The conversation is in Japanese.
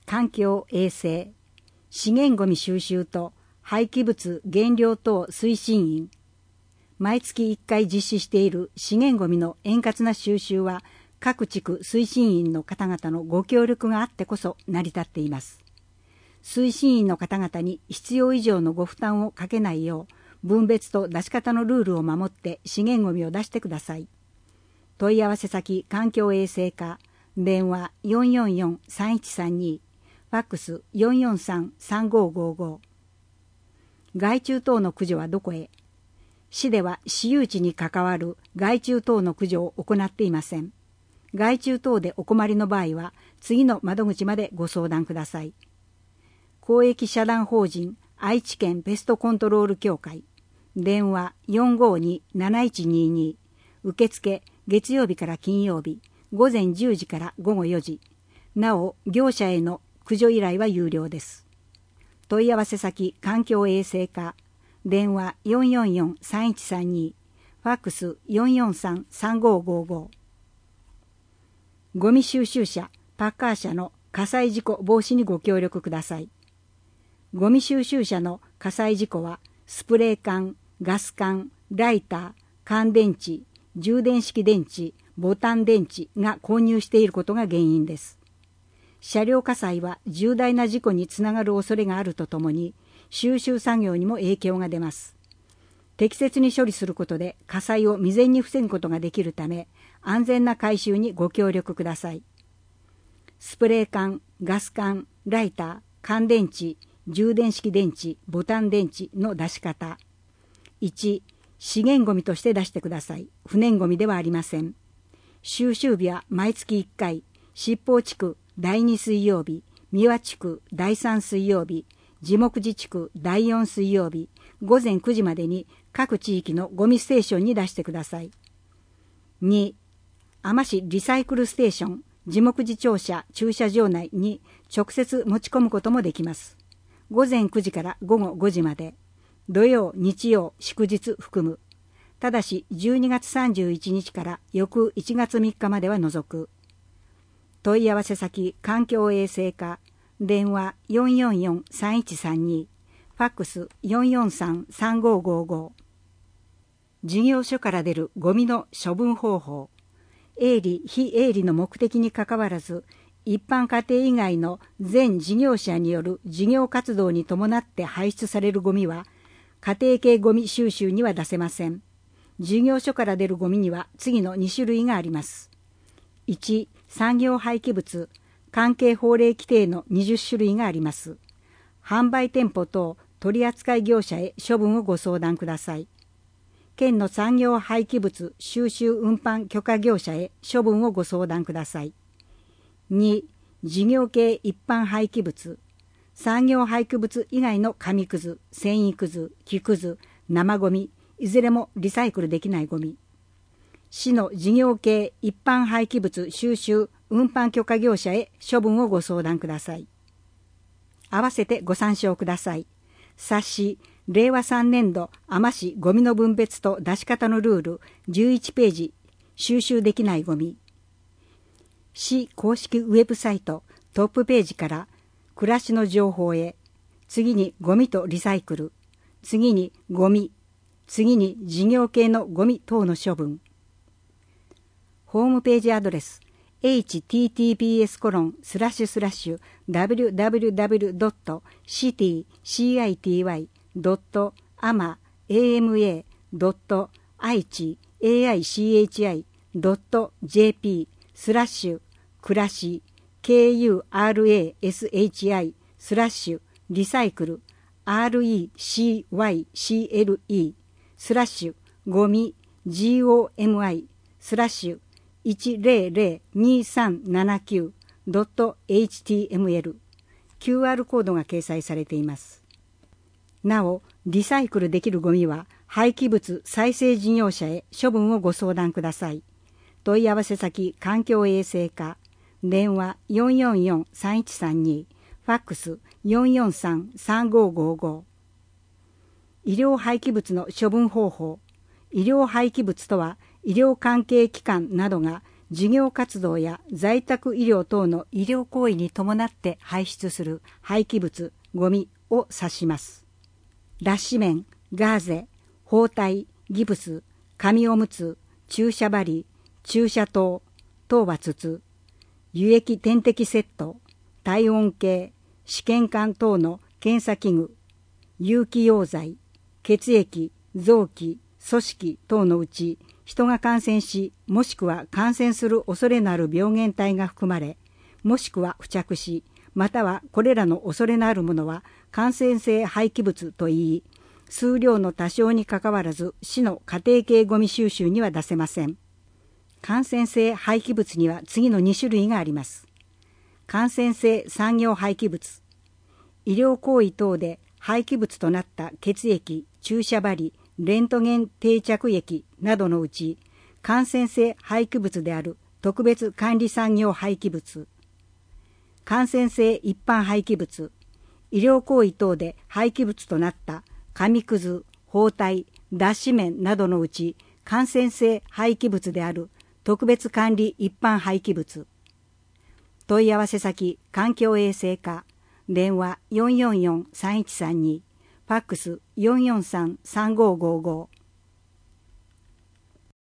環境衛生資源ごみ収集と廃棄物減量等推進員、毎月1回実施している資源ごみの円滑な収集は各地区推進員の方々のご協力があってこそ成り立っています。推進員の方々に必要以上のご負担をかけないよう、分別と出し方のルールを守って資源ごみを出してください。問い合わせ先環境衛生課、電話444-3132、ファックス443-3555。害虫等の駆除はどこへ？市では私有地に関わる害虫等の駆除を行っていません。害虫等でお困りの場合は次の窓口までご相談ください。公益社団法人愛知県ペストコントロール協会、電話452-7122、受付月曜日から金曜日午前10時から午後4時。なお業者への駆除依頼は有料です。問い合わせ先環境衛生課、電話444-3132、ファックス443-3555。ゴミ収集車、パッカー車の火災事故防止にご協力ください。ゴミ収集車の火災事故は、スプレー缶、ガス缶、ライター、乾電池、充電式電池、ボタン電池が混入していることが原因です。車両火災は重大な事故につながる恐れがあるとともに、収集作業にも影響が出ます。適切に処理することで火災を未然に防ぐことができるため、安全な回収にご協力ください。スプレー缶、ガス缶、ライター、乾電池、充電式電池、ボタン電池の出し方。1、資源ごみとして出してください。不燃ごみではありません。収集日は毎月1回、七宝地区第2水曜日、三輪地区第3水曜日、地木寺地区第4水曜日、午前9時までに各地域のゴミステーションに出してください。2、海士リサイクルステーション、地木寺庁舎駐車場内に直接持ち込むこともできます。午前9時から午後5時まで、土曜、日曜、祝日含む。ただし12月31日から翌1月3日までは除く。問い合わせ先環境衛生課、電話444-3132、ファックス443-3555。事業所から出るゴミの処分方法。営利・非営利の目的にかかわらず、一般家庭以外の全事業者による事業活動に伴って排出されるゴミは、家庭系ゴミ収集には出せません。事業所から出るゴミには次の2種類があります。1、産業廃棄物、関係法令規定の20種類があります。販売店舗等取扱業者へ処分をご相談ください。県の産業廃棄物収集運搬許可業者へ処分をご相談ください。2、事業系一般廃棄物、産業廃棄物以外の紙くず、繊維くず、木くず、生ゴミ、いずれもリサイクルできないゴミ。市の事業系一般廃棄物収集運搬許可業者へ処分をご相談ください。合わせてご参照ください。冊子、令和3年度海士ゴミの分別と出し方のルール11ページ、収集できないゴミ。市公式ウェブサイトトップページから暮らしの情報へ、次にゴミとリサイクル、次にゴミ、次に事業系のゴミ等の処分。ホームページアドレス https://www.city.ama.aichi.jp/ 暮らし KURASHI/ リサイクル RECYCLE/ ゴミ GOMI/ 1002379.html QR コードが掲載されています。なお、リサイクルできるゴミは廃棄物再生事業者へ処分をご相談ください。問い合わせ先環境衛生課、電話444-3132、ファックス443-3555。医療廃棄物の処分方法。医療廃棄物とは、医療関係機関などが事業活動や在宅医療等の医療行為に伴って排出する廃棄物、ゴミを指します。脱脂綿、ガーゼ、包帯、ギプス、紙おむつ、注射針、注射刀、糖は筒、輸液点滴セット、体温計、試験管等の検査器具、有機溶剤、血液、臓器、組織等のうち、人が感染し、もしくは感染する恐れのある病原体が含まれ、もしくは付着し、またはこれらの恐れのあるものは感染性廃棄物といい、数量の多少にかかわらず市の家庭系ごみ収集には出せません。感染性廃棄物には次の2種類があります。感染性産業廃棄物。医療行為等で廃棄物となった血液、注射針、レントゲン定着液などのうち、感染性廃棄物である特別管理産業廃棄物。感染性一般廃棄物。医療行為等で廃棄物となった紙くず、包帯、脱脂綿などのうち、感染性廃棄物である特別管理一般廃棄物。問い合わせ先、環境衛生課、電話444-3132、ファックス443-3555。